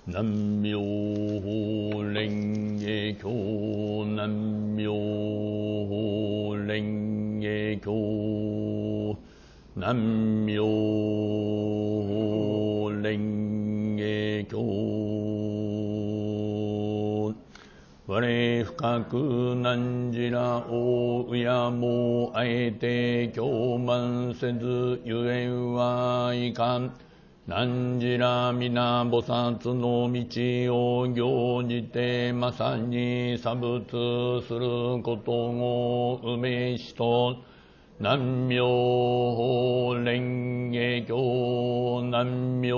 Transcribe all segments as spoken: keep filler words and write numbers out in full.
南無蓮華経南無蓮華経南無蓮華経我深く難じらをうやもあえて狂慢せずゆえんはいかん。何時ら皆菩薩の道を行じてまさに差仏することをうめしと南無蓮華経南無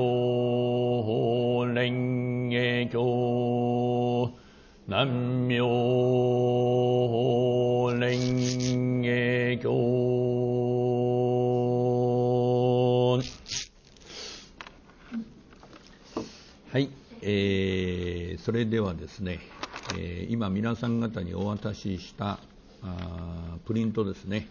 蓮華経南無蓮華経。はい、えー、それではですね、えー、今皆さん方にお渡ししたあプリントですね、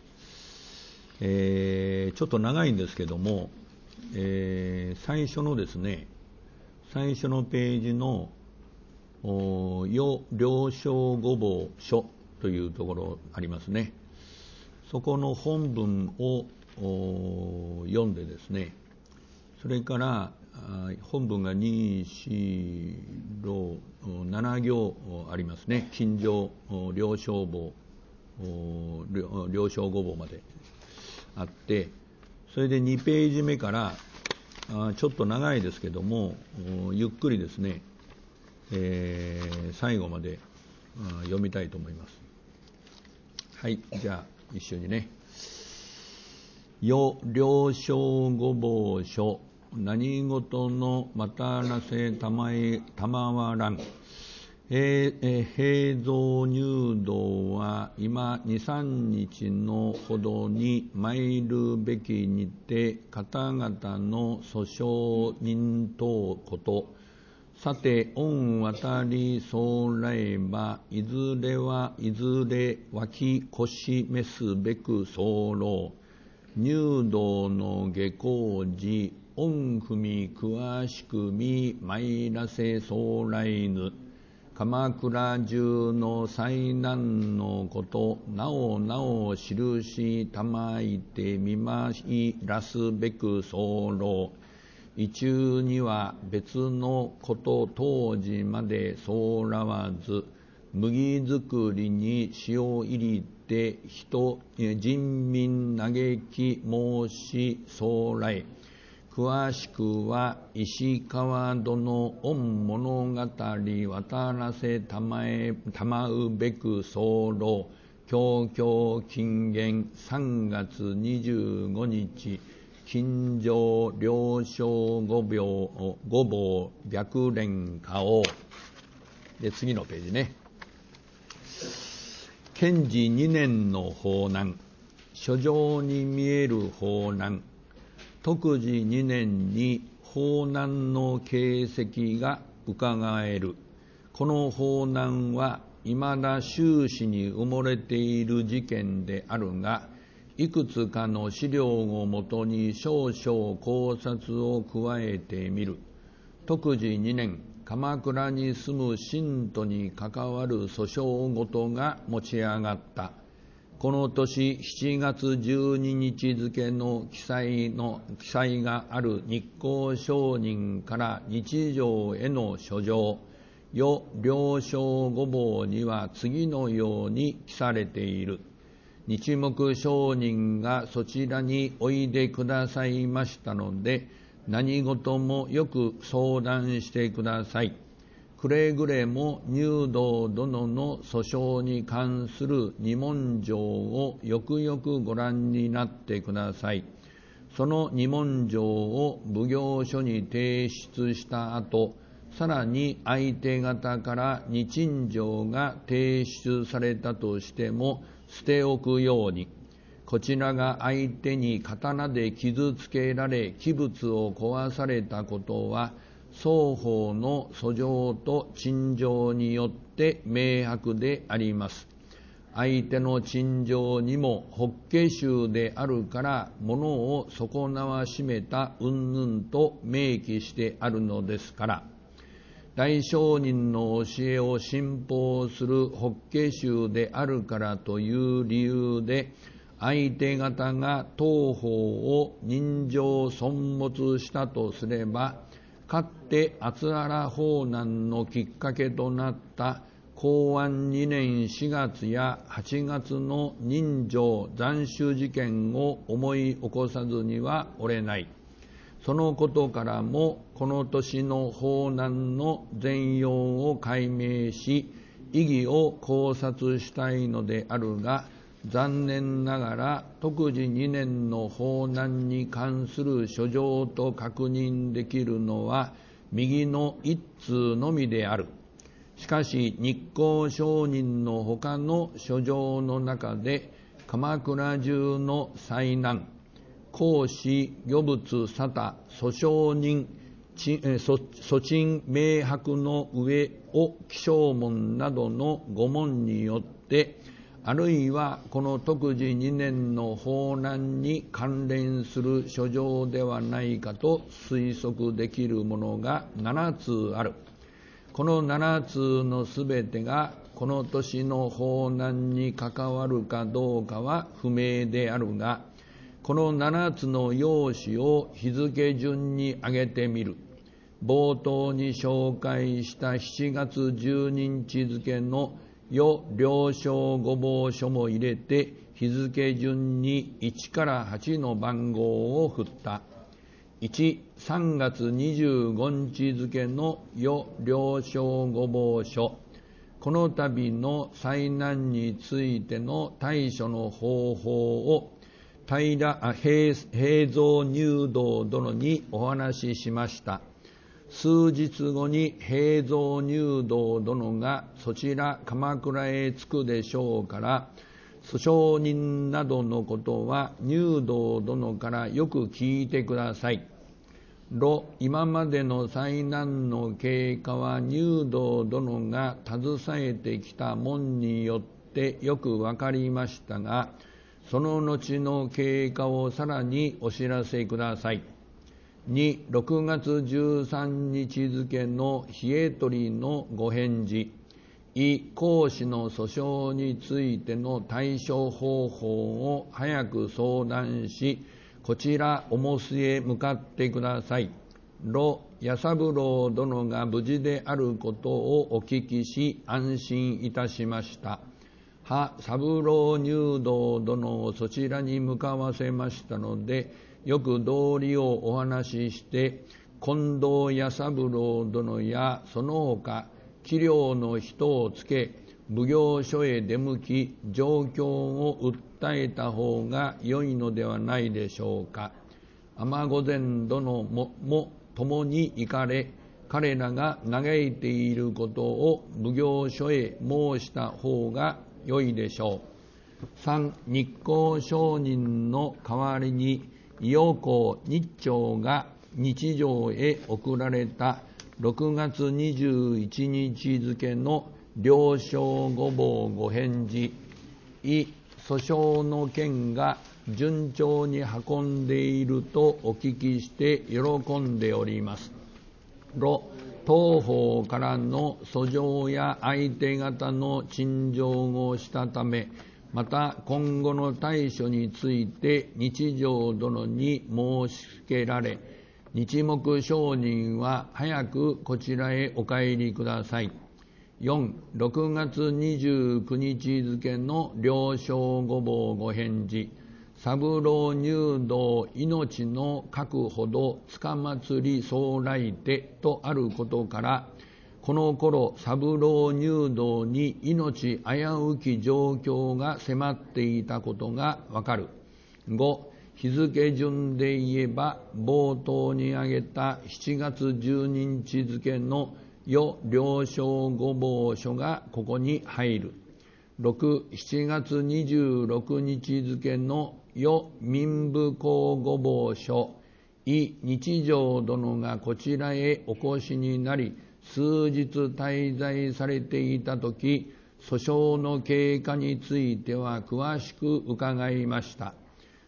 えー、ちょっと長いんですけども、えー、最初のですね、最初のページのよ了承御坊書というところありますね。そこの本文を読んでですね、それから本文がに、よん、なな行ありますね。近上了承簿了承御坊まであって、それでにページ目からちょっと長いですけどもゆっくりですね、えー、最後まで読みたいと思います。はい、じゃあ一緒にね。よ了承御坊書何事のまたらせたまえたまわらん。平蔵入道は今二三日のほどに参るべきにて方々の訴訟人等こと。さて御渡りそうらえばいずれはいずれ脇腰めすべく候。入道の下校時御踏み詳しく見参らせそうらいぬ。鎌倉中の災難のことなおなお印たまいて見まいらすべく候。意中には別のこと当時までそうらわず麦作りに塩入りて人人民嘆き申しそうらい。詳しくは石川殿御物語渡らせたまえたまうべく候。京京金元さんがつにじゅうごにち近上了承御坊白蓮花王で、次のページね。建治にねんの法難、書状に見える法難、徳治にねんに法難の形跡が伺える。この法難はいまだ終始に埋もれている事件であるが、いくつかの資料をもとに少々考察を加えてみる。徳治にねん、鎌倉に住む信徒に関わる訴訟事が持ち上がった。この年しちがつじゅうににち付の記載の記載がある日光商人から日常への書状、よ了承御坊には次のように記されている。日目商人がそちらにおいでくださいましたので、何事もよく相談してください。くれぐれも入道殿の訴訟に関する二文条をよくよくご覧になってください。その二文条を奉行所に提出した後、さらに相手方から二陳条が提出されたとしても捨ておくように。こちらが相手に刀で傷つけられ器物を壊されたことは双方の訴状と陳情によって明白であります。相手の陳情にも法華宗であるから物を損なわしめた云々と明記してあるのですから、 大聖人の教えを信奉する法華宗であるからという理由で、相手方が当法を人情尊物したとすれば、かって厚原法難のきっかけとなった公安にねんしがつやはちがつの人情斬首事件を思い起こさずにはおれない。そのことからも、この年の法難の全容を解明し、意義を考察したいのであるが、残念ながら特事にねんの法難に関する書状と確認できるのは右の一通のみである。しかし日光上人の他の書状の中で、鎌倉中の災難、公私御物沙汰訴訟人訴賃明白の上を起請文などの御問によって、あるいはこの特事にねんの法難に関連する書状ではないかと推測できるものがななつうある。このななつうのすべてがこの年の法難に関わるかどうかは不明であるが、このななつの要旨を日付順に挙げてみる。冒頭に紹介したしちがつじゅうににち付の与了承御坊書も入れて、日付順にいちからはちの番号を振った。いち、さんがつにじゅうごにち付の与了承御坊書。この度の災難についての対処の方法を平平蔵入道殿にお話ししました。数日後に平蔵入道殿がそちら鎌倉へ着くでしょうから、訴訟人などのことは入道殿からよく聞いてください。ろ、今までの災難の経過は入道殿が携えてきた門によってよくわかりましたが、その後の経過をさらにお知らせください。に、ろくがつじゅうさんにち付の冷え取りのご返事。い、公私の訴訟についての対処方法を早く相談し、こちらおもすへ向かってください。ろ、弥三郎殿が無事であることをお聞きし安心いたしました。は、三郎入道殿をそちらに向かわせましたので、よく道理をお話しして、近藤弥三郎殿やその他器量の人をつけ、奉行所へ出向き状況を訴えた方が良いのではないでしょうか。尼御前殿もも共に行かれ、彼らが嘆いていることを奉行所へ申した方が良いでしょう。さん、日光上人の代わりに伊予公日朝が日常へ送られたろくがつにじゅういちにち付の了承御坊ご返事。い、訴訟の件が順調に運んでいるとお聞きして喜んでおります。ろ、当方からの訴状や相手方の陳情をしたため、また今後の対処について日常殿に申し付けられ、日目上人は早くこちらへお帰りください。よん、ろくがつにじゅうくにち付の了承御坊ご返事。三郎入道命の確ほど塚祭り総来手とあることから、この頃三郎入道に命危うき状況が迫っていたことがわかる。ご、日付順で言えば冒頭に挙げたしちがつじゅうににち付の与了承御坊書がここに入る。ろく、しちがつにじゅうろくにち付の与民部公御坊書。い、日常殿がこちらへお越しになり、数日滞在されていたとき、訴訟の経過については詳しく伺いました。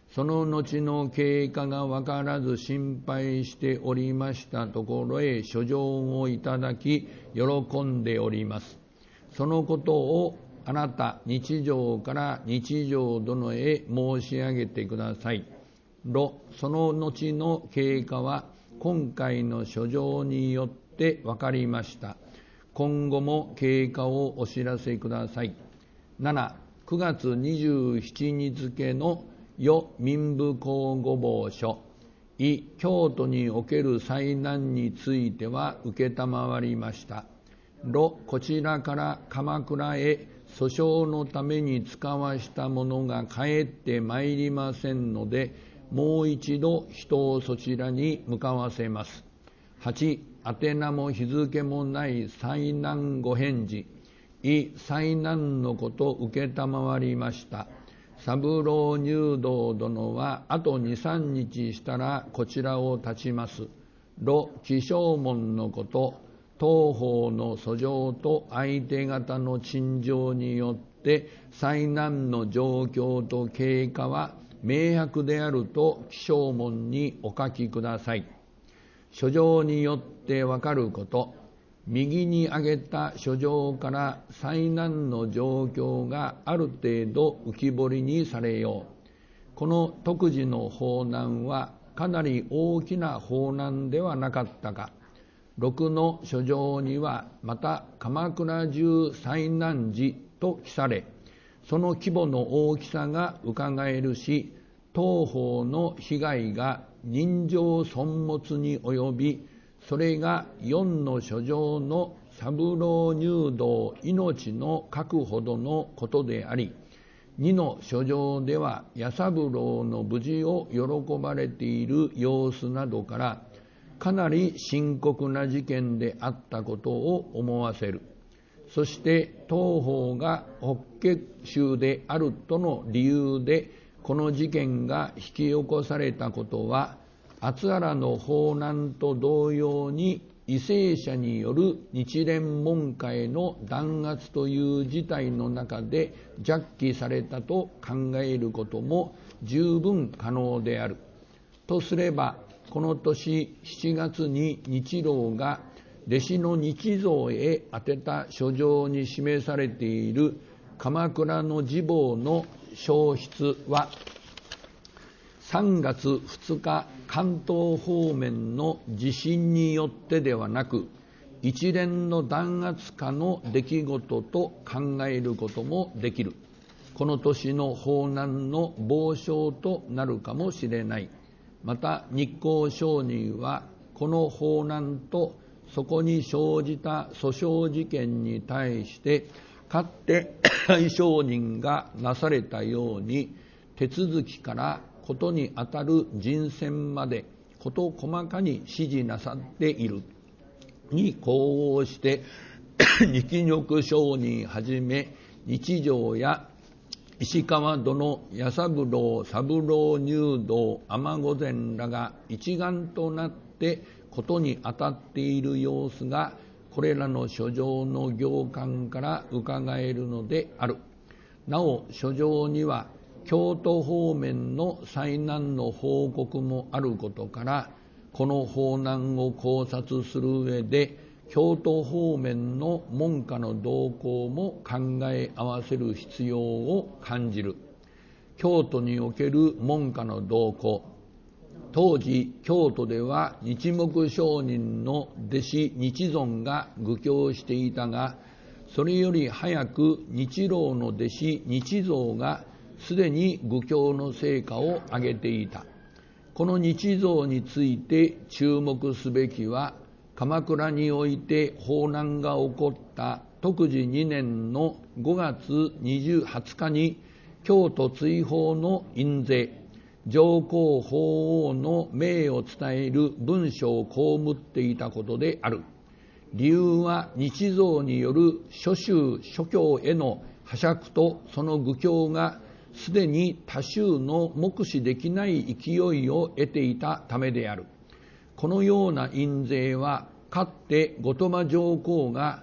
その後の経過が分からず心配しておりましたところへ書状をいただき喜んでおります。そのことをあなた日常から日常殿へ申し上げてください。ろ、その後の経過は今回の書状によって分かりました。今後も経過をお知らせください。なな、くがつにじゅうしちにち付の与民部公御房書、い京都における災難については承りました。ろ、こちらから鎌倉へ訴訟のために使わしたものが帰ってまいりませんので、もう一度人をそちらに向かわせます。はち、宛名も日付もない災難ご返事、い災難のこと承りました。三郎入道殿はあと二三日したらこちらを立ちます。ろ、起請文のこと、当方の訴状と相手方の陳情によって災難の状況と経過は明白であると起請文にお書きください。書状によってわかること、右に挙げた書状から災難の状況がある程度浮き彫りにされよう。この特時の法難はかなり大きな法難ではなかったか。ろくの書状にはまた鎌倉中災難時と記され、その規模の大きさが伺えるし、当方の被害が人情損没に及び、それがよんの書状の三郎入道命の確ほどのことであり、にの書状では弥三郎の無事を喜ばれている様子などから、かなり深刻な事件であったことを思わせる。そして当方が法華宗であるとの理由でこの事件が引き起こされたことは、厚原の法難と同様に為政者による日蓮門下への弾圧という事態の中で着起されたと考えることも十分可能である。とすれば、この年しちがつに日郎が弟子の日蔵へ宛てた書状に示されている鎌倉の時報の消失は、さんがつふつか関東方面の地震によってではなく、一連の弾圧下の出来事と考えることもできる。この年の法難の傍証となるかもしれない。また日光上人はこの法難とそこに生じた訴訟事件に対してかつて上人がなされたように、手続きからことにあたる人選まで事細かに指示なさっているに呼応して二木玉上人はじめ日常や石川殿、弥三郎、三郎入道、尼御前らが一丸となってことに当たっている様子がこれらの書状の行間から伺えるのである。なお書状には京都方面の災難の報告もあることから、この法難を考察する上で京都方面の門下の動向も考え合わせる必要を感じる。京都における門下の動向。当時京都では日木上人の弟子日尊が愚教していたが、それより早く日郎の弟子日蔵がすでに愚教の成果を上げていた。この日蔵について注目すべきは、鎌倉において法難が起こった徳治にねんのごがつはつかに京都追放の印税、上皇法皇の命を伝える文書を被っていたことである。理由は日蔵による諸宗諸教への拝借とその愚教がすでに他宗の目視できない勢いを得ていたためである。このような印税はかつて後鳥羽上皇が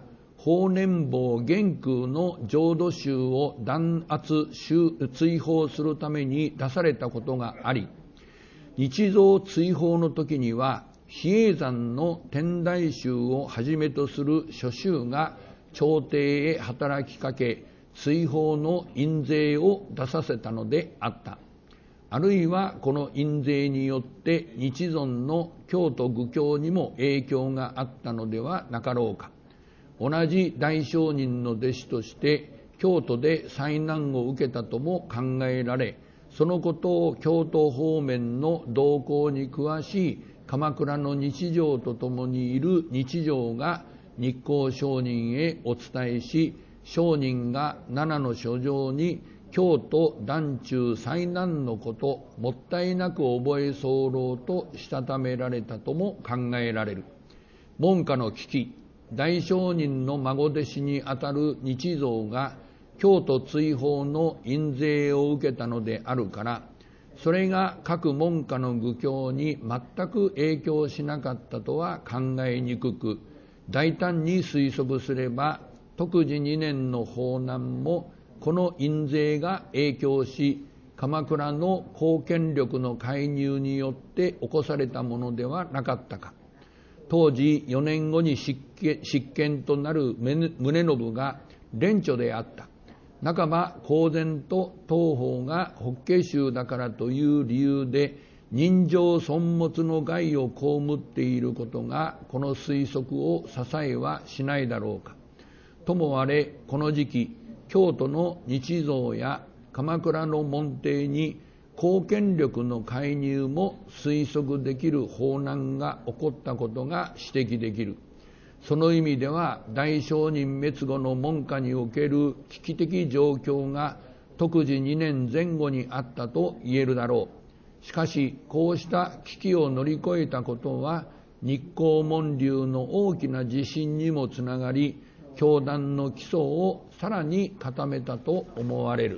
法然坊元空の浄土宗を弾圧追放するために出されたことがあり、日蔵追放の時には比叡山の天台宗をはじめとする諸宗が朝廷へ働きかけ、追放の印税を出させたのであった。あるいはこの印税によって日尊の京都愚教にも影響があったのではなかろうか。同じ大聖人の弟子として京都で災難を受けたとも考えられ、そのことを京都方面の動向に詳しい鎌倉の日常とともにいる日常が日光上人へお伝えし、上人が七の書状に京都壇中災難のこと、もったいなく覚え候としたためられたとも考えられる。門下の危機、大聖人の孫弟子にあたる日蔵が京都追放の印税を受けたのであるから、それが各門下の愚教に全く影響しなかったとは考えにくく、大胆に推測すれば、徳治にねんの法難もこの印税が影響し、鎌倉の公権力の介入によって起こされたものではなかったか。当時よねんごに執権となる宗信が連著であった。半ば公然と当方が法華宗だからという理由で人情損物の害を被っていることがこの推測を支えはしないだろうか。ともあれ、この時期京都の日蔵や鎌倉の門弟に公権力の介入も推測できる法難が起こったことが指摘できる。その意味では大聖人滅後の門下における危機的状況が徳治にねんぜん後にあったと言えるだろう。しかしこうした危機を乗り越えたことは日光門流の大きな自信にもつながり、教団の基礎をさらに固めたと思われる。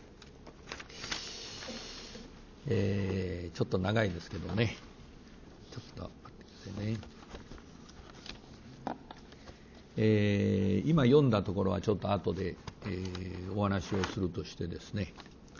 えー、ちょっと長いですけどね、ちょっと待ってくださいね。えー、今読んだところはちょっと後で、えー、お話をするとしてですね、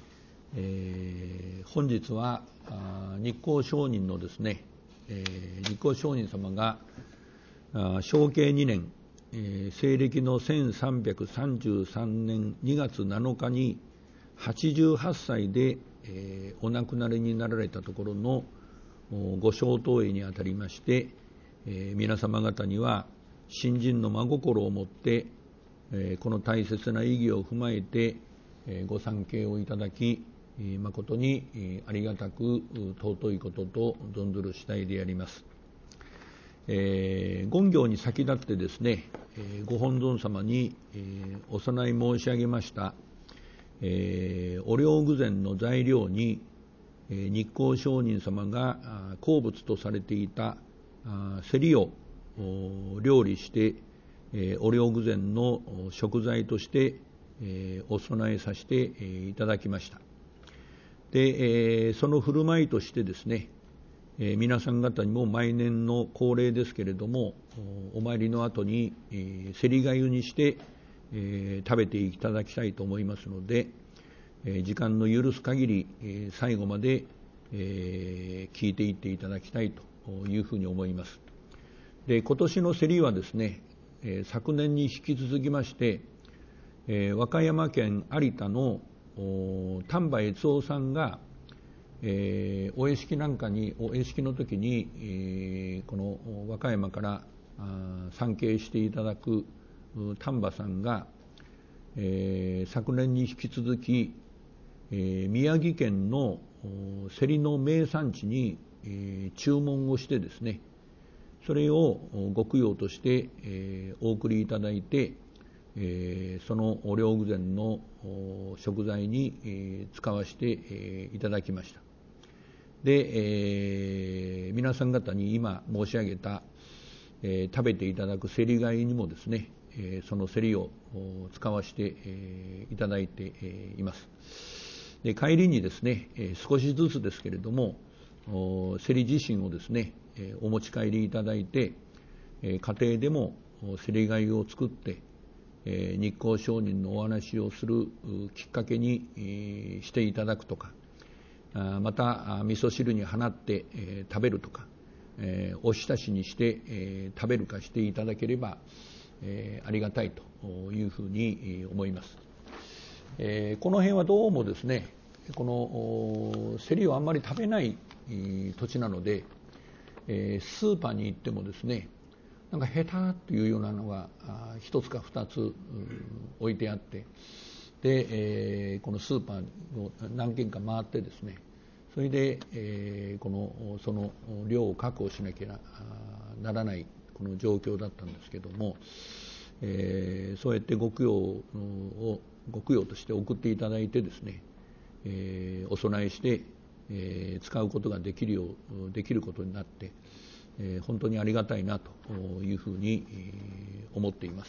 えー、本日は日光上人のですね、えー、日光上人様が承継にねん、えー、西暦のせんさんびゃくさんじゅうさんねんにがつなのかにはちじゅうはっさいで、えー、お亡くなりになられたところのご消灯会にあたりまして、えー、皆様方には信心の真心を持って、えー、この大切な意義を踏まえて、えー、ご参詣をいただき、えー、誠に、えー、ありがたく尊いことと存ずる次第であります。えー、言行に先立ってですね、えー、ご本尊様に、えー、お供え申し上げました、えー、お霊具膳の材料に、えー、日光上人様が好物とされていたせりを料理して、えー、お霊具膳の食材として、えー、お供えさせて、えー、いただきました。で、えー、その振る舞いとしてですね、えー、皆さん方にも毎年の恒例ですけれども、お参りの後に、えー、せりがゆにして、えー、食べていただきたいと思いますので、えー、時間の許す限り、えー、最後まで、えー、聞いていっていただきたいというふうに思います。で、今年の競りはですね、えー、昨年に引き続きまして、えー、和歌山県有田の丹波悦夫さんが、えー、お会式なんかにお会式の時に、えー、この和歌山から参詣していただく丹波さんが、えー、昨年に引き続き、えー、宮城県の競りの名産地に、えー、注文をしてですね、それをご供養として、えー、お送りいただいて、えー、そのお霊具膳の食材に、えー、使わせて、えー、いただきました。で、えー、皆さん方に今申し上げた、えー、食べていただくせりがいにもですね、えー、そのせりを使わせて、えー、いただいて、えー、います。で、帰りにですね、えー、少しずつですけれどもせり自身をですね、えー、お持ち帰りいただいて、えー、家庭でもせりがゆを作って、 えー、日光上人のお話をするきっかけに、えー、していただくとか、また味噌汁に放って、えー、食べるとか、えー、おひたしにして、えー、食べるかしていただければ、えー、ありがたいというふうに思います。えー、この辺はどうもですね、このセリをあんまり食べない土地なので、えー、スーパーに行ってもですね、なんかヘタというようなのが一つか二つ置いてあって、で、えー、このスーパーを何軒か回ってですね、それで、えー、このその量を確保しなきゃならないこの状況だったんですけども、えー、そうやってご供養をご供養として送っていただいてですね、えー、お供えして、えー、使うことができるようできることになって、えー、本当にありがたいなというふうに思っています。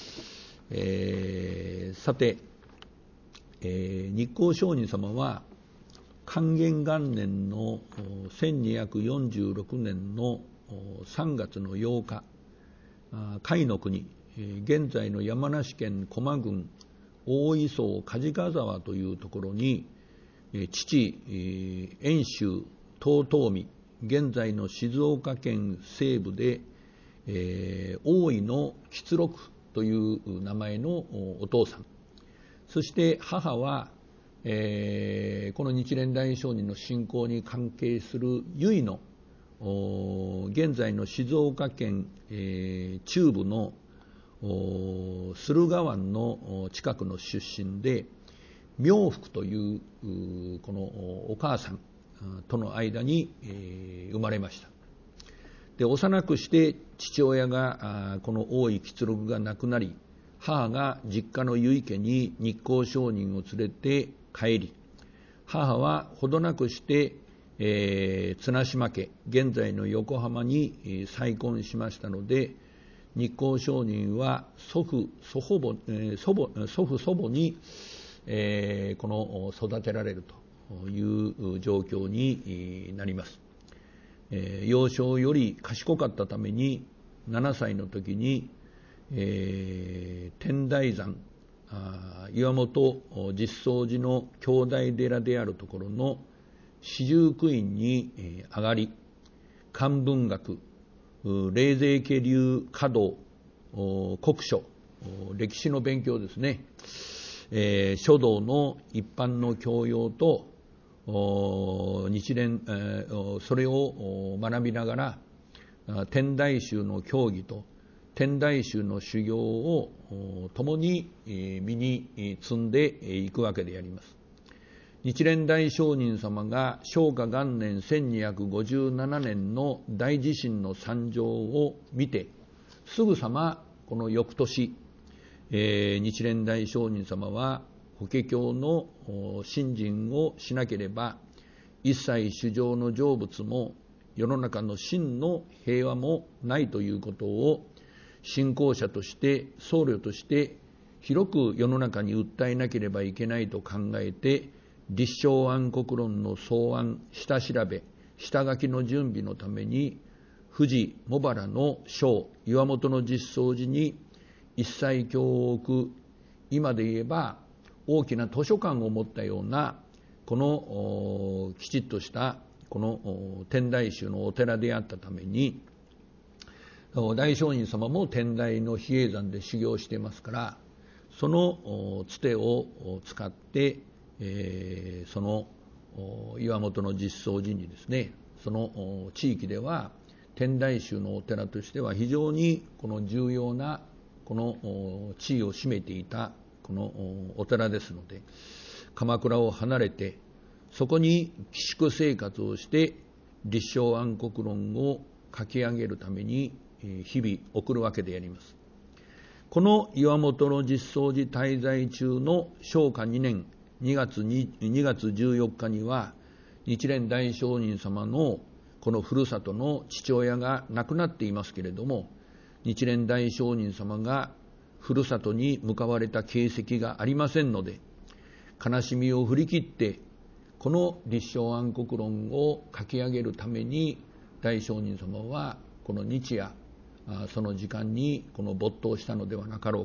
えー、さて、えー、日光上人様は寛元元年のせんにひゃくよんじゅうろくねんのさんがつのようか、甲斐の国、現在の山梨県高麗郡大磯梶川沢というところに、父遠州遠江、現在の静岡県西部で、えー、大井の吉六という名前のお父さん、そして母は、えー、この日蓮大上人の信仰に関係する由比の現在の静岡県、えー、中部の駿河湾の近くの出身で、妙福というこのお母さんとの間に、えー、生まれました。で、幼くして父親がこの大井吉六が亡くなり、母が実家の由比家に日光上人を連れて帰り、母はほどなくして、えー、綱島家、現在の横浜に再婚しましたので、日光上人は祖父祖父母、えー、祖母祖父祖母に、えー、この育てられるという状況になります。えー、幼少より賢かったためにななさいの時に、えー、天台山、岩本実相寺の兄弟寺であるところの四十九院に上がり、漢文学、冷泉家流華道、国書、歴史の勉強ですね、えー、書道の一般の教養と日蓮、えー、それを学びながら天台宗の教義と天台宗の修行を共に身に積んでいくわけであります。日蓮大上人様が正華元年せんにひゃくごじゅうななねんの大地震の惨状を見て、すぐさまこの翌年、えー、日蓮大上人様は法華経の信心をしなければ一切衆生の成仏も世の中の真の平和もないということを信仰者として僧侶として広く世の中に訴えなければいけないと考えて、立正安国論の草案、下調べ、下書きの準備のために富士茂原の庄岩本の実相寺に一切経を置く、今で言えば大きな図書館を持ったようなこのきちっとしたこの天台宗のお寺であったために、大上人様も天台の比叡山で修行していますから、そのつてを使って、えー、その岩本の実相寺にですね、その地域では天台宗のお寺としては非常にこの重要なこの地位を占めていたこのお寺ですので、鎌倉を離れてそこに寄宿生活をして立正安国論を書き上げるために日々送るわけであります。この岩本の実相寺滞在中の正華にねんにがつじゅうよっかには、日蓮大上人様のこのふるさとの父親が亡くなっていますけれども、日蓮大上人様がふるさとに向かわれた形跡がありませんので、悲しみを振り切ってこの立正安国論を書き上げるために大上人様はこの日夜その時間にこの没頭したのではなかろうかと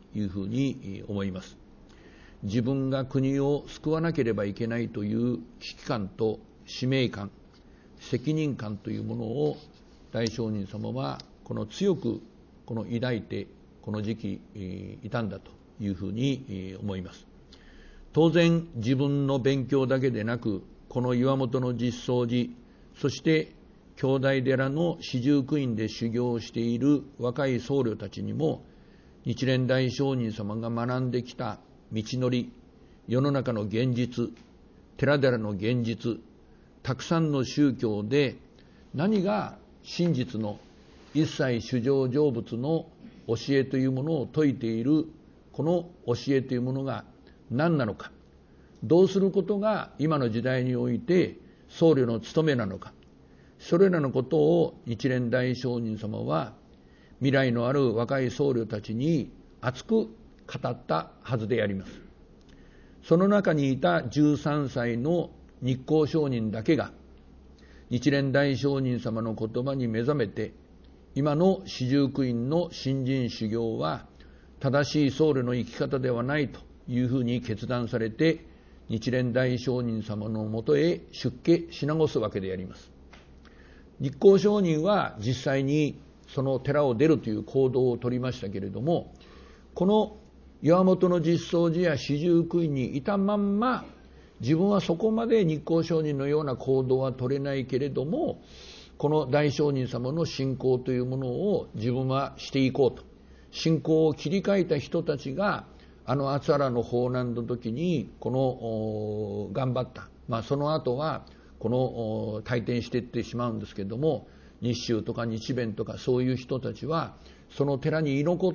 いうふうに思います。自分が国を救わなければいけないという危機感と使命感、責任感というものを大聖人様はこの強くこの抱いてこの時期いたんだというふうに思います。当然自分の勉強だけでなく、この岩本の実相寺、そして兄弟寺の四十九院で修行している若い僧侶たちにも、日蓮大聖人様が学んできた道のり、世の中の現実、寺々の現実、たくさんの宗教で何が真実の一切衆生成仏の教えというものを説いているこの教えというものが何なのか、どうすることが今の時代において僧侶の務めなのか、それらのことを日蓮大聖人様は未来のある若い僧侶たちに熱く語ったはずであります。その中にいたじゅうさんさいの日光上人だけが日蓮大聖人様の言葉に目覚めて、今の四十九院の新人修行は正しい僧侶の生き方ではないというふうに決断されて、日蓮大聖人様のもとへ出家しなごすわけであります。日光上人は実際にその寺を出るという行動を取りましたけれども、この岩本の実相寺や四十九院にいたまんま、自分はそこまで日光上人のような行動は取れないけれども、この大聖人様の信仰というものを自分はしていこうと、信仰を切り替えた人たちがあの厚原の法難の時にこの頑張った、まあ、その後はこの退転していってしまうんですけれども、日宗とか日弁とかそういう人たちはその寺に居残って、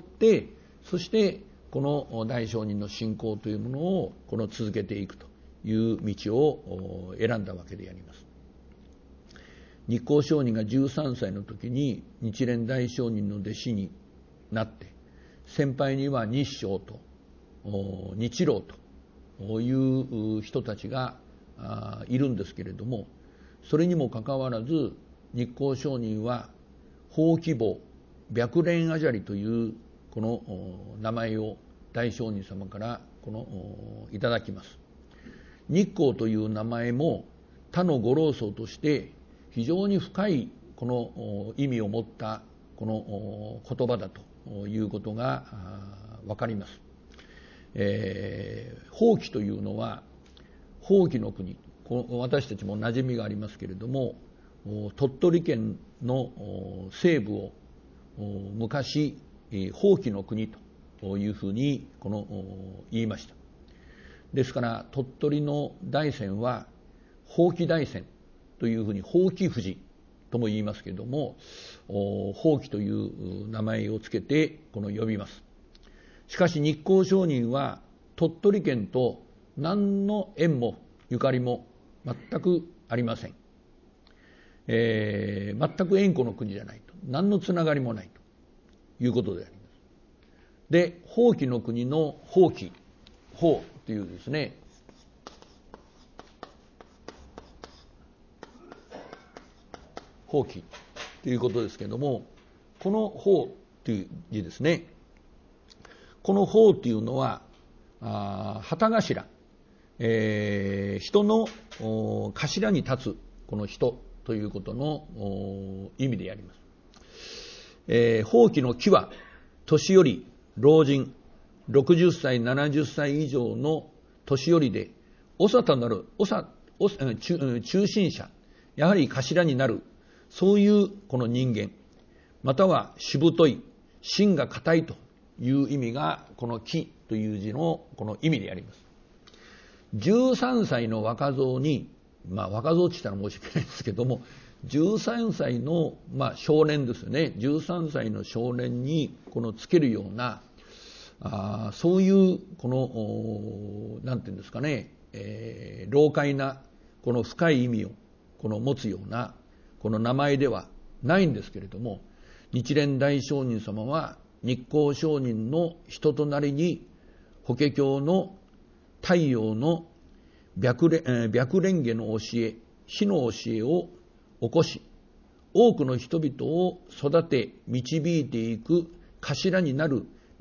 そしてこの大聖人の信仰というものをこの続けていくという道を選んだわけであります。日光上人がじゅうさんさいの時に日蓮大聖人の弟子になって、先輩には日照と日老という人たちがいるんですけれども、それにもかかわらず日光上人は法規簿白蓮阿闍梨というこの名前を大聖人様からこのいただきます。日光という名前も他のご老僧として非常に深いこの意味を持ったこの言葉だということが分かります。えー、法規というのは法規の国、私たちも馴染みがありますけれども、鳥取県の西部を昔法規の国というふうにこの言いました。ですから鳥取の大山は法規大山というふうに法規富士とも言いますけれども、法規という名前をつけてこの呼びます。しかし日光上人は鳥取県と何の縁もゆかりも全くありません。えー、全く縁故の国じゃないと、何のつながりもないということであります。で、法規の国の法規、法というですね、法規ということですけれども、この法という字ですね、この法というのはあ旗頭、えー、人の頭に立つこの人ということの意味であります。えー、法規の規は年寄り、老人、ろくじゅっさいななじゅっさい以上の年寄りで、長となる長中、中心者、やはり頭になる、そういうこの人間、またはしぶとい、芯が固いという意味がこの規という字のこの意味であります。じゅうさんさいの若造に、まあ若造って言ったら申し訳ないんですけども、じゅうさんさいの、まあ、少年ですよね、じゅうさんさいの少年にこのつけるような、あそういうこのなんていうんですかね、えー、老快なこの深い意味をこの持つようなこの名前ではないんですけれども、日蓮大聖人様は日光上人の人となりに法華経の太陽の白蓮華の教え、火の教えを起こし、多くの人々を育て導いていく頭になる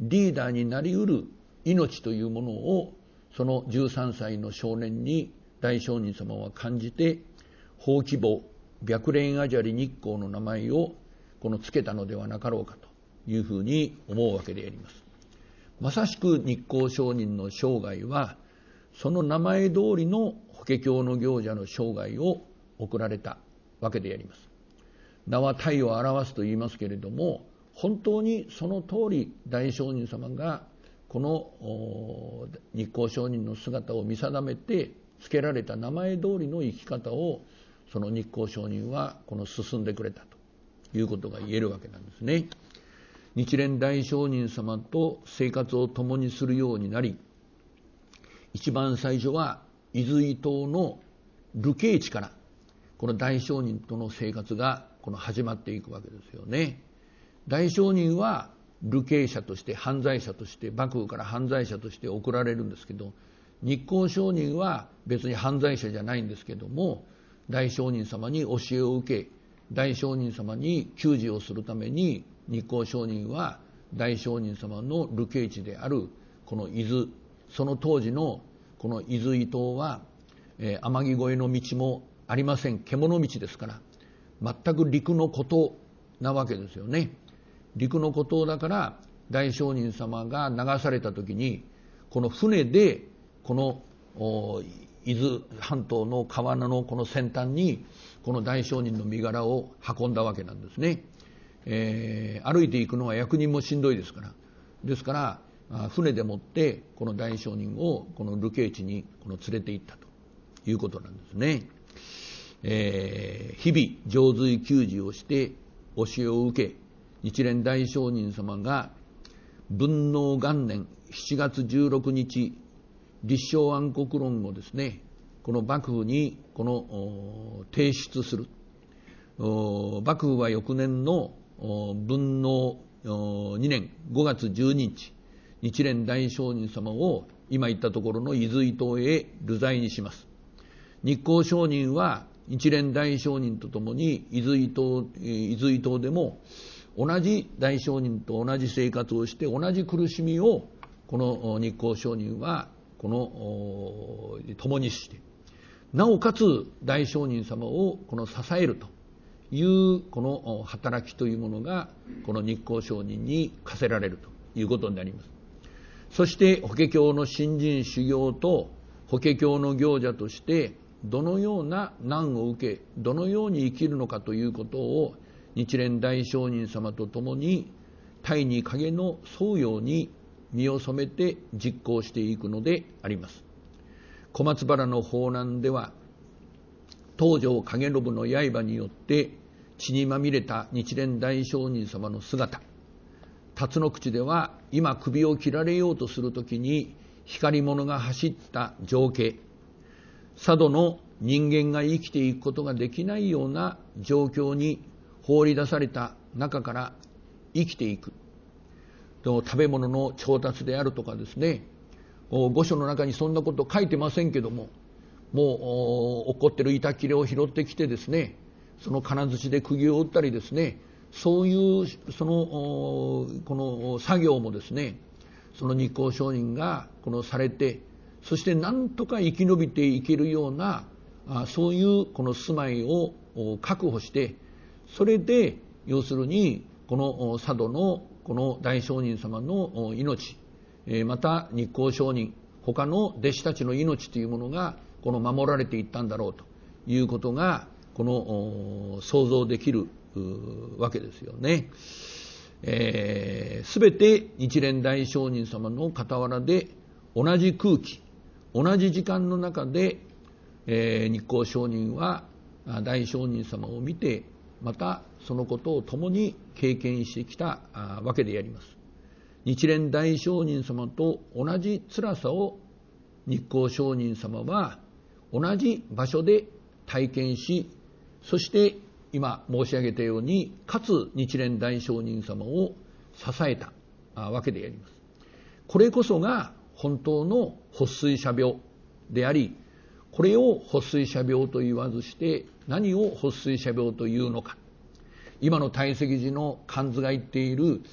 リーダーになりうる命というものを、そのじゅうさんさいの少年に大聖人様は感じて、法規母白蓮阿闍梨日光の名前をこのつけたのではなかろうかというふうに思うわけであります。まさしく日光上人の生涯は、その名前通りの法華経の行者の生涯を送られたわけであります。名は体を表すと言いますけれども、本当にその通り大聖人様がこの日光上人の姿を見定めて付けられた名前通りの生き方を、その日光上人はこの進んでくれたということが言えるわけなんですね。日蓮大聖人様と生活を共にするようになり、一番最初は伊豆伊東の流刑地からこの大聖人との生活がこの始まっていくわけですよね。大聖人は流刑者として、犯罪者として、幕府から犯罪者として送られるんですけど、日光上人は別に犯罪者じゃないんですけども、大聖人様に教えを受け、大聖人様に給仕をするために、日光上人は大聖人様の流刑地であるこの伊豆、その当時のこの伊豆伊東は、えー、天城越えの道もありません。獣道ですから、全く陸の孤島なわけですよね。陸の孤島だから、大聖人様が流された時に、この船でこの伊豆半島の川のこの先端にこの大聖人の身柄を運んだわけなんですね。えー、歩いていくのは役人もしんどいですから、ですから船でもってこの大聖人をこの流刑地にこの連れて行ったということなんですね。えー、日々上水給仕をして教えを受け、日蓮大聖人様が文能元年しちがつじゅうろくにち、立正安国論をですね、この幕府にこの提出する。幕府は翌年の文能にねんごがつじゅうににち、日蓮大聖人様を今言ったところの伊豆伊東へ流罪にします。日光上人は日蓮大聖人とともに伊豆伊東、伊豆伊東でも同じ大聖人と同じ生活をして同じ苦しみをこの日光上人はこの共にして、なおかつ大聖人様をこの支えるというこの働きというものがこの日光上人に課せられるということになります。そして法華経の信心修行と法華経の行者としてどのような難を受け、どのように生きるのかということを日蓮大聖人様と共に大に影の僧様に身を染めて実行していくのであります。小松原の法難では、東条影信の刃によって血にまみれた日蓮大聖人様の姿、辰野口では今首を切られようとするときに光り物が走った情景、佐渡の人間が生きていくことができないような状況に放り出された中から生きていく。食べ物の調達であるとかですね、御所の中にそんなこと書いてませんけども、もう落っこってる板切れを拾ってきてですね、その金槌で釘を打ったりですね、そういうそのこの作業もですね、その日光上人がこのされて、そしてなんとか生き延びていけるようなそういうこの住まいを確保して、それで要するにこの佐渡のこの大聖人様の命、また日光上人他の弟子たちの命というものがこの守られていったんだろうということがこの想像できるわけですよね。えー、全て日蓮大聖人様の傍らで同じ空気、同じ時間の中で、えー、日光上人は大聖人様を見て、またそのことを共に経験してきたわけであります。日蓮大聖人様と同じ辛さを日光上人様は同じ場所で体験し、そして今申し上げたようにかつ日蓮大聖人様を支えたわけであります。これこそが本当の発水者病であり、これを発水者病と言わずして何を発水者病というのか。今の大石寺の観図が言っている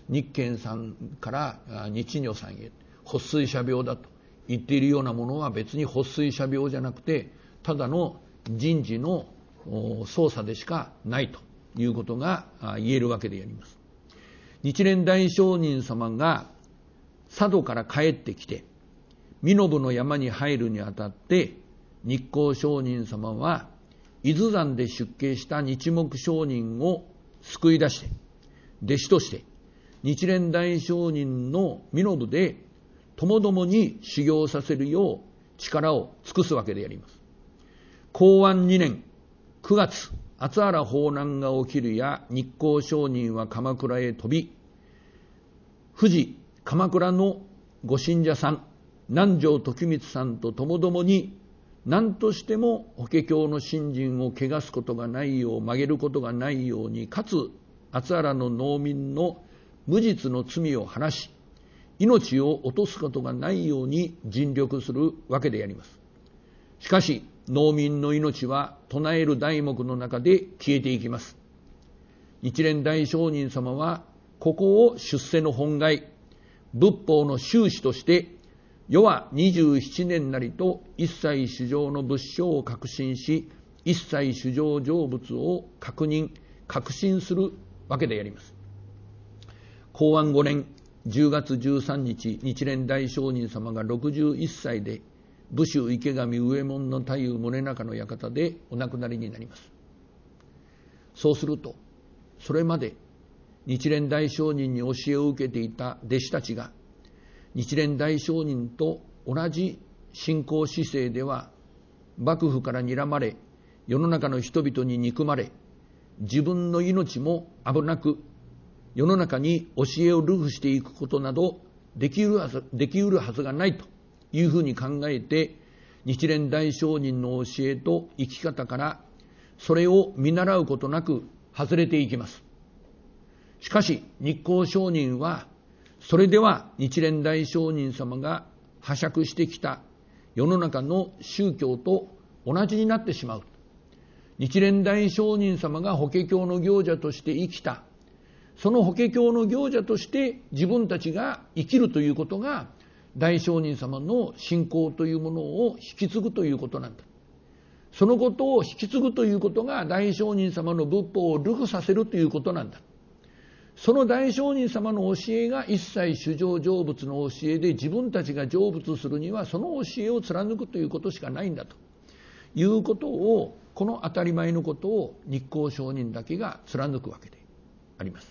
日賢さんから日如さんへ発水者病だと言っているようなものは別に発水者病じゃなくて、ただの人事の操作でしかないということが言えるわけであります。日蓮大聖人様が佐渡から帰ってきて身延の山に入るにあたって、日光上人様は伊豆山で出家した日目上人を救い出して弟子として日蓮大聖人の身延でともどもに修行させるよう力を尽くすわけであります。弘安にねんくがつ、厚原法難が起きるや、日光上人は鎌倉へ飛び、富士鎌倉のご信者さん、南條時光さんとともどもに、何としても法華経の信心を汚すことがないよう、曲げることがないように、かつ厚原の農民の無実の罪を晴らし、命を落とすことがないように尽力するわけであります。しかし農民の命は唱える題目の中で消えていきます。日蓮大聖人様はここを出世の本願、仏法の修士として、世はにじゅうななねんなりと一切衆生の仏性を確信し、一切衆生成仏を確認確信するわけであります。弘安ごねんじゅうがつじゅうさんにち、日蓮大聖人様がろくじゅういっさいで武州池上右衛門の太夫宗中の館でお亡くなりになります。そうすると、それまで日蓮大聖人に教えを受けていた弟子たちが、日蓮大聖人と同じ信仰姿勢では幕府から睨まれ、世の中の人々に憎まれ、自分の命も危なく、世の中に教えを流布していくことなどできうるはず、できうるはずがないというふうに考えて、日蓮大聖人の教えと生き方からそれを見習うことなく外れていきます。しかし日光上人は、それでは日蓮大聖人様が拝借してきた世の中の宗教と同じになってしまう。日蓮大聖人様が法華経の行者として生きた、その法華経の行者として自分たちが生きるということが、大聖人様の信仰というものを引き継ぐということなんだ。そのことを引き継ぐということが、大聖人様の仏法を流布させるということなんだ。その大聖人様の教えが一切衆生成仏の教えで、自分たちが成仏するにはその教えを貫くということしかないんだということを、この当たり前のことを日光上人だけが貫くわけであります。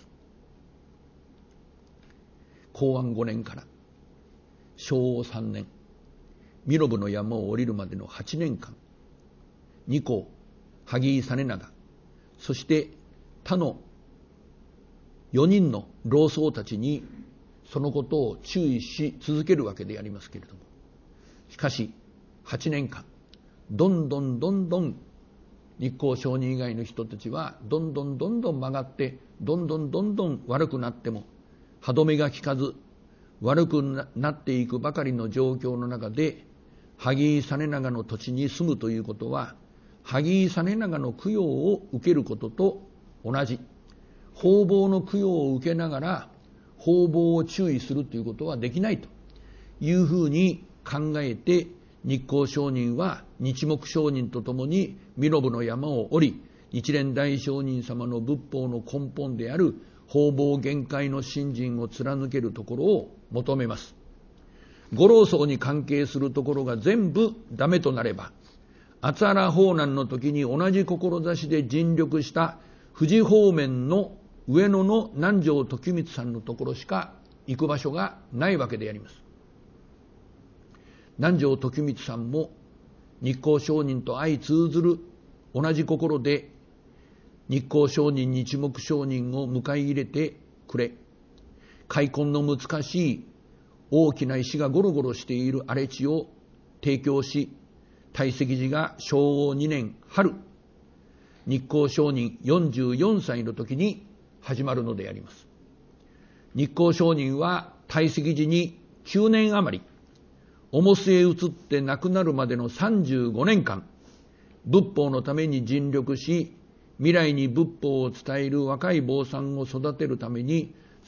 弘安ごねんから昭和さんねん、身延の山を降りるまでのはちねんかん、二皇萩井実長、そして他のよにんの老僧たちにそのことを注意し続けるわけでありますけれども、しかしはちねんかん、どんどんどんどん日光上人以外の人たちはどんどんどんどん曲がって、どんどんどんどん悪くなっても歯止めが効かず、悪くなっていくばかりの状況の中で、萩井実長の土地に住むということは、萩井実長の供養を受けることと同じ。方々の供養を受けながら方々を注意するということはできないというふうに考えて、日光上人は日目上人とともに身延の山を降り、日蓮大聖人様の仏法の根本である方々限界の信心を貫けるところを求めます。五老僧に関係するところが全部ダメとなれば、厚原法難の時に同じ志で尽力した富士方面の上野の南條時光さんのところしか行く場所がないわけであります。南條時光さんも日光上人と相通ずる同じ心で、日光上人日目上人を迎え入れてくれ、開墾の難しい大きな石がゴロゴロしている荒れ地を提供し、大石寺が昭和にねん春、日光上人よんじゅうよんさいの時に始まるのであります。日光上人は大石寺にきゅうねん余り、重須へ移って亡くなるまでのさんじゅうごねんかん、仏法のために尽力し、未来に仏法を伝える若い坊さんを育てるために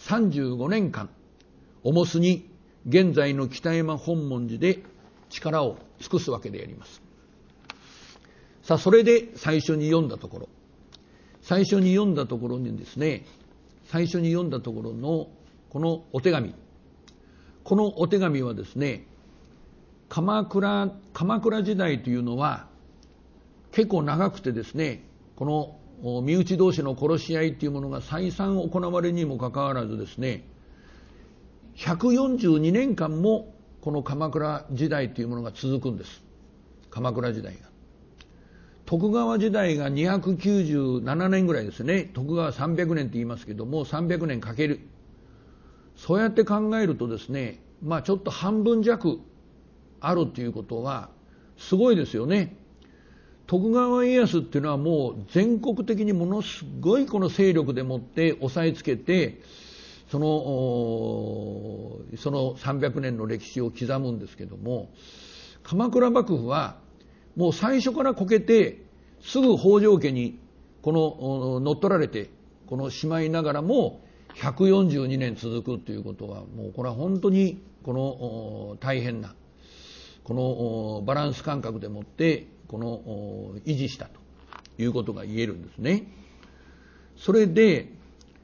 さんじゅうごねんかん、重すに現在の北山本門寺で力を尽くすわけであります。さあ、それで最初に読んだところ、最初に読んだところにですね、最初に読んだところのこのお手紙、このお手紙はですね、鎌倉、鎌倉時代というのは結構長くてですね、この身内同士の殺し合いというものが再三行われにもかかわらずですね、ひゃくよんじゅうにねんかんもこの鎌倉時代というものが続くんです。鎌倉時代が。徳川時代がにひゃくきゅうじゅうななねんぐらいですね。徳川さんびゃくねんって言いますけども、さんびゃくねんかける。そうやって考えるとですね、まあちょっと半分弱あるということはすごいですよね。徳川家康っていうのはもう全国的にものすごいこの勢力でもって押さえつけて、そのそのさんびゃくねんの歴史を刻むんですけども、鎌倉幕府はもう最初からこけてすぐ北条家にこの乗っ取られてこのしまいながらもひゃくよんじゅうにねん続くということは、もうこれは本当にこの大変なこのバランス感覚でもってこの維持したということが言えるんですね。それで、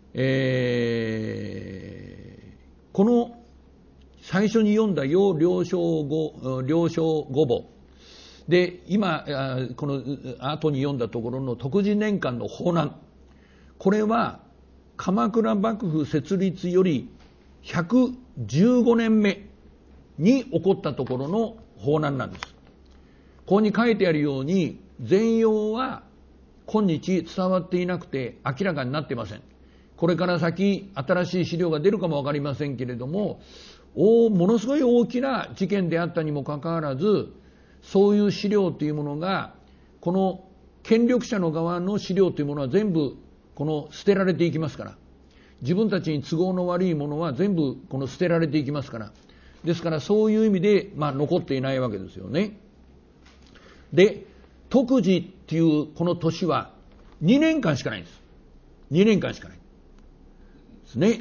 えー、この最初に読んだ要領章五領章五母で、今この後に読んだところの徳治年間の法難、これは鎌倉幕府設立よりひゃくじゅうごねんめに起こったところの法難なんです。ここに書いてあるように全容は今日伝わっていなくて明らかになっていません。これから先新しい資料が出るかもわかりませんけれども、おものすごい大きな事件であったにもかかわらず、そういう資料というものが、この権力者の側の資料というものは全部この捨てられていきますから、自分たちに都合の悪いものは全部この捨てられていきますから、ですからそういう意味で、まあ、残っていないわけですよね。で、徳治っていうこの年はにねんかんしかないんです。にねんかんしかないですね。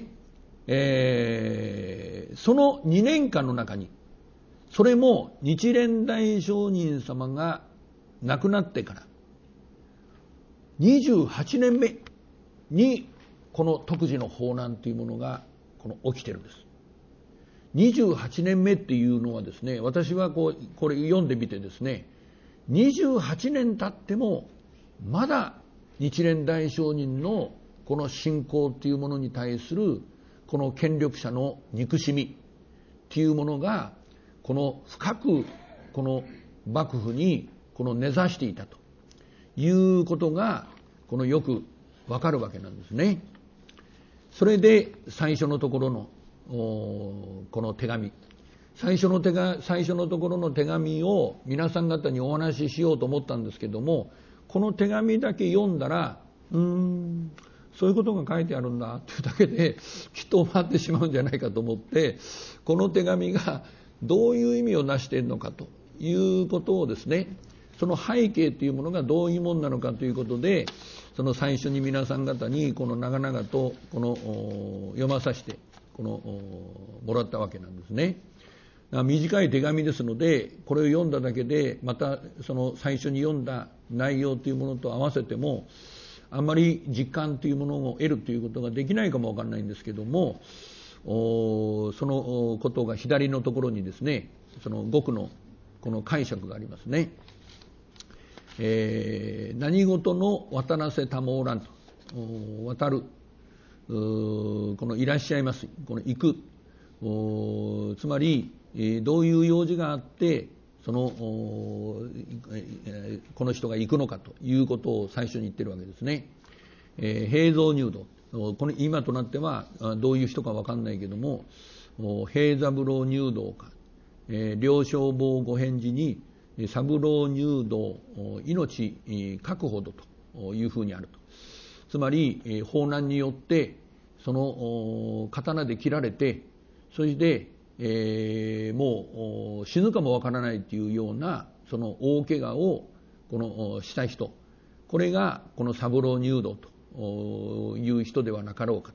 えー、そのにねんかんの中に、それも日蓮大上人様が亡くなってからにじゅうはちねんめにこの徳治の法難というものがこの起きてるんです。にじゅうはちねんめっていうのはですね、私はこうこれ読んでみてですね、にじゅうはちねん経ってもまだ日蓮大上人のこの信仰というものに対するこの権力者の憎しみっていうものがこの深くこの幕府にこの根ざしていたということがこのよくわかるわけなんですね。それで最初のところのこの手紙、最初の手が最初のところの手紙を皆さん方にお話ししようと思ったんですけども、この手紙だけ読んだら、うーんそういうことが書いてあるんだというだけできっと終わってしまうんじゃないかと思って、この手紙がどういう意味をなしているのかということをですね、その背景というものがどういうものなのかということで、その最初に皆さん方にこの長々とこの読まさせてこのもらったわけなんですね。短い手紙ですので、これを読んだだけでまたその最初に読んだ内容というものと合わせてもあんまり実感というものを得るということができないかもわからないんですけども、そのことが左のところにですね、その語句のこの解釈がありますね。えー、何事の渡らせたもおらんと、渡る、このいらっしゃいます、この行く、つまりどういう用事があってそのこの人が行くのかということを最初に言ってるわけですね。えー、平蔵入道、この今となってはどういう人か分かんないけども、平三郎入道か、えー、両消防ご返事に三郎入道命確保度というふうにあると。つまり法難によってその刀で切られて、そして、えー、もう死ぬかもわからないというようなその大怪我をこのした人、これがこの三郎入道という人ではなかろうかと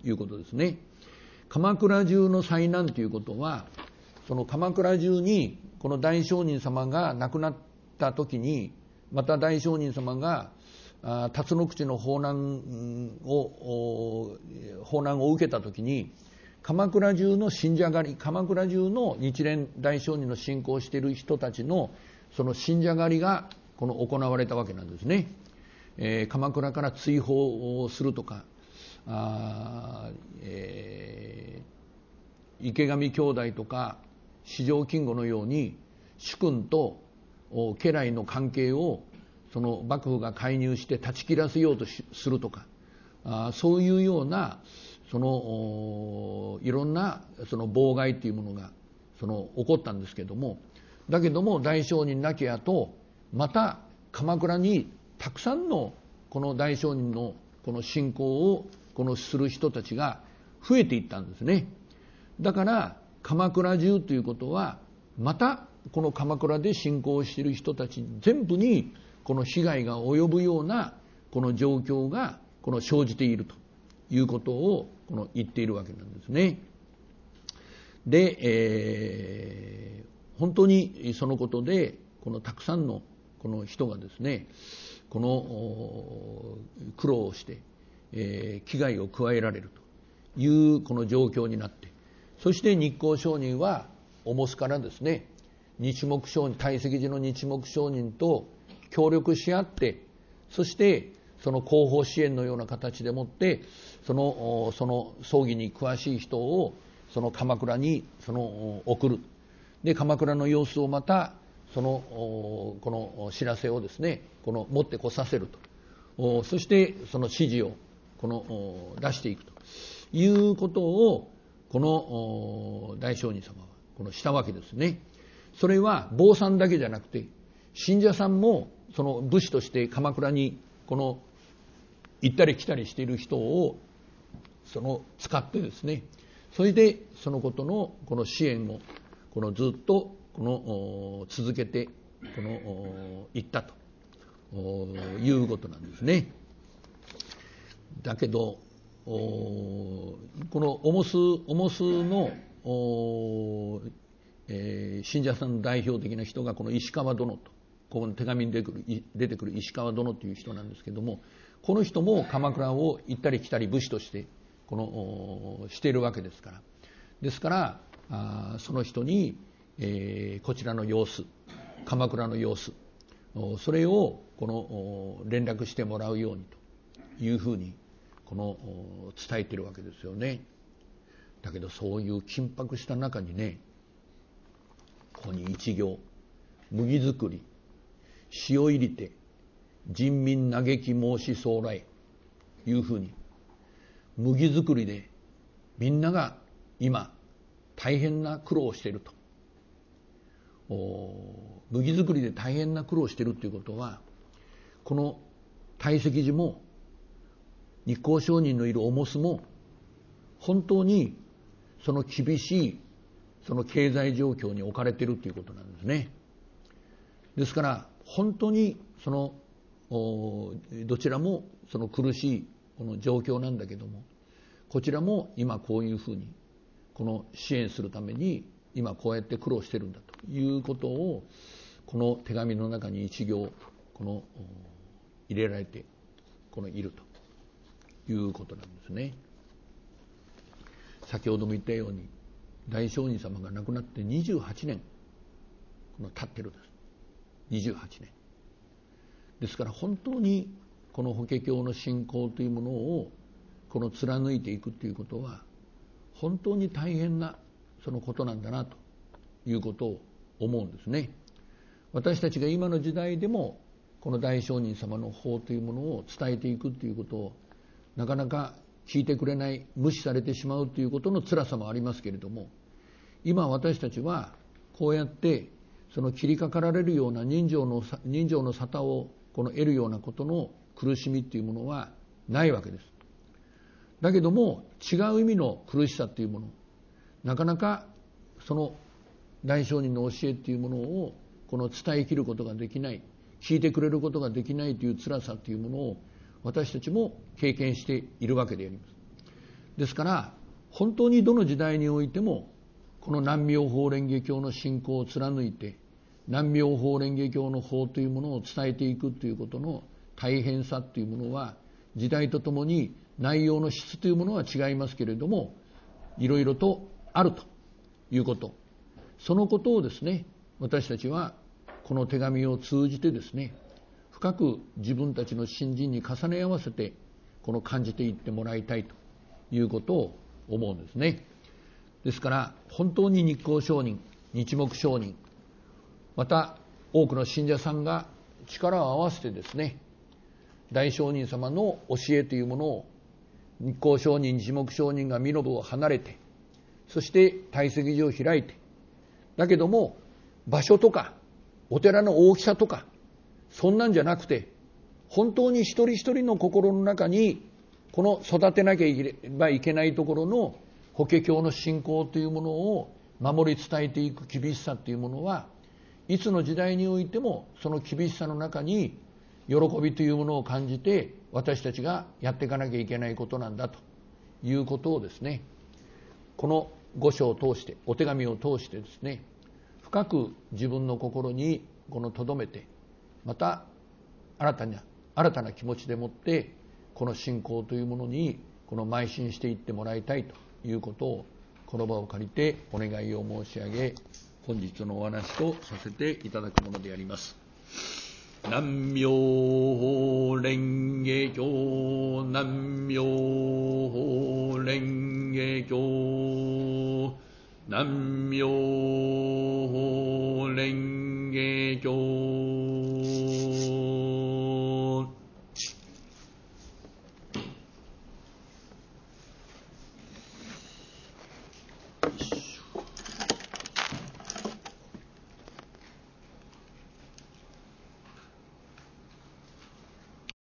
いうことですね。鎌倉中の災難ということは、その鎌倉中にこの大上人様が亡くなった時に、また大上人様が辰野口の訪難を訪難を受けた時に、鎌倉中の信者狩り、鎌倉中の日蓮大上人の信仰している人たちのその信者狩りがこの行われたわけなんですね。えー、鎌倉から追放をするとか、あ、えー、池上兄弟とか四条金吾のように主君と家来の関係をその幕府が介入して断ち切らせようとするとか、あ、そういうようなそのいろんなその妨害というものがその起こったんですけども、だけども大上人亡き後、また鎌倉にたくさんのこの大上人のこの信仰をこのする人たちが増えていったんですね。だから鎌倉中ということは、またこの鎌倉で信仰している人たち全部にこの被害が及ぶようなこの状況がこの生じているということをこの言っているわけなんですね。で、えー、本当にそのことでこのたくさんのこの人がですね、この苦労をして、えー、危害を加えられるというこの状況になって、そして日光上人は重須からですね、日目上人、大石寺の日目上人と協力し合って、そしてその後方支援のような形でもってそのその葬儀に詳しい人をその鎌倉にその送る。で、鎌倉の様子をまたそのこの知らせをですね、この持ってこさせると、そしてその指示をこの出していくということをこの大上人様はこのしたわけですね。それは坊さんだけじゃなくて、信者さんもその武士として鎌倉にこの行ったり来たりしている人をその使ってですね、それでそのことのこの支援をこのずっとこの続けてこの行ったということなんですね。だけどこの重須重須の、えー、信者さんの代表的な人がこの石川殿と、ここの手紙に出てくる出てくる石川殿という人なんですけども、この人も鎌倉を行ったり来たり武士としてこのしているわけですから、ですからあその人に、えー、こちらの様子、鎌倉の様子、それをこの連絡してもらうようにというふうにこの伝えているわけですよね。だけどそういう緊迫した中にね、ここに一行、麦作り塩入りて人民嘆き申し候来いうふうに、麦作りでみんなが今大変な苦労をしていると。麦作りで大変な苦労をしているということは、この大石寺も日光上人のいる重須も本当にその厳しいその経済状況に置かれているということなんですね。ですから本当にそのどちらもその苦しいこの状況なんだけども、こちらも今こういうふうにこの支援するために今こうやって苦労してるんだということをこの手紙の中に一行この入れられてこのいるということなんですね。先ほども言ったように大上人様が亡くなってにじゅうはちねんこの経ってるんです。にじゅうはちねんですから、本当にこの法華経の信仰というものをこの貫いていくということは本当に大変なそのことなんだなということを思うんですね。私たちが今の時代でもこの大上人様の法というものを伝えていくということをなかなか聞いてくれない、無視されてしまうということの辛さもありますけれども、今私たちはこうやってその切りかかられるような人情の人情の沙汰をこの得るようなことの苦しみというものはないわけです。だけども違う意味の苦しさというもの、なかなかその大上人の教えというものをこの伝えきることができない、聞いてくれることができないという辛さというものを私たちも経験しているわけであります。 ですから本当にどの時代においてもこの南妙法蓮華経の信仰を貫いて南妙法蓮華経の法というものを伝えていくということの大変さというものは時代とともに内容の質というものは違いますけれどもいろいろとあるということ、そのことをですね、私たちはこの手紙を通じてですね、深く自分たちの信心に重ね合わせてこの感じていってもらいたいということを思うんですね。ですから本当に日光上人、日目上人、また多くの信者さんが力を合わせてですね、大上人様の教えというものを日光上人、日目上人が身延を離れて、そして堆積寺を開いて、だけども場所とかお寺の大きさとかそんなんじゃなくて、本当に一人一人の心の中にこの育てなければいけないところの法華経の信仰というものを守り伝えていく厳しさというものはいつの時代においてもその厳しさの中に喜びというものを感じて私たちがやっていかなきゃいけないことなんだということをですね、この御書を通して、お手紙を通してですね、深く自分の心にこの留めて、また新たな新たな気持ちでもってこの信仰というものにこの邁進していってもらいたいということをこの場を借りてお願いを申し上げ、本日のお話とさせていただくものであります。南妙法蓮華経、南妙法蓮華経、南妙法蓮華経。